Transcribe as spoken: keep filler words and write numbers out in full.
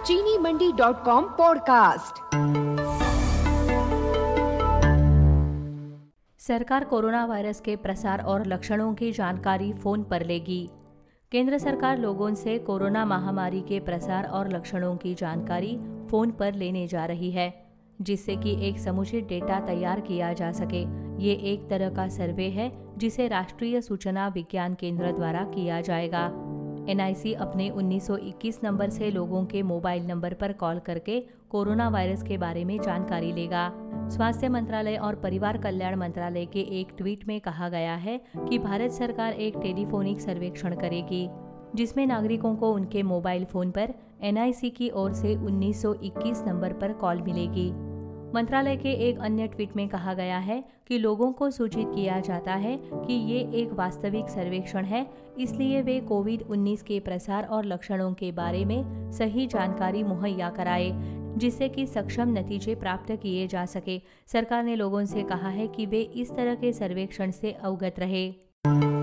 चीनी Mandi dot com podcast. सरकार coronavirus के प्रसार और लक्षणों की जानकारी फोन पर लेगी। केंद्र सरकार लोगों से कोरोना महामारी के प्रसार और लक्षणों की जानकारी फोन पर लेने जा रही है, जिससे कि एक समुचित डेटा तैयार किया जा सके। ये एक तरह का सर्वे है जिसे राष्ट्रीय सूचना विज्ञान केंद्र द्वारा किया जाएगा। एन आई सी अपने उन्नीस सौ इक्कीस नंबर से लोगों के मोबाइल नंबर पर कॉल करके कोरोना वायरस के बारे में जानकारी लेगा। स्वास्थ्य मंत्रालय और परिवार कल्याण मंत्रालय के एक ट्वीट में कहा गया है कि भारत सरकार एक टेलीफोनिक सर्वेक्षण करेगी, जिसमें नागरिकों को उनके मोबाइल फोन पर एन आई सी की ओर से उन्नीस सौ इक्कीस नंबर पर कॉल मिलेगी। मंत्रालय के एक अन्य ट्वीट में कहा गया है कि लोगों को सूचित किया जाता है कि ये एक वास्तविक सर्वेक्षण है, इसलिए वे कोविड उन्नीस के प्रसार और लक्षणों के बारे में सही जानकारी मुहैया कराए, जिससे कि सक्षम नतीजे प्राप्त किए जा सके। सरकार ने लोगों से कहा है कि वे इस तरह के सर्वेक्षण से अवगत रहे।